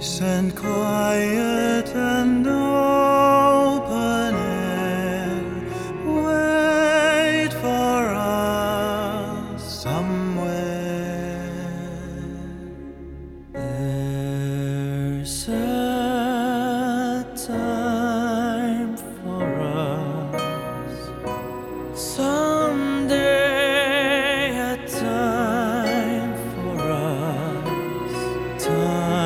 and quiet and open air wait for us somewhere. There's a time for us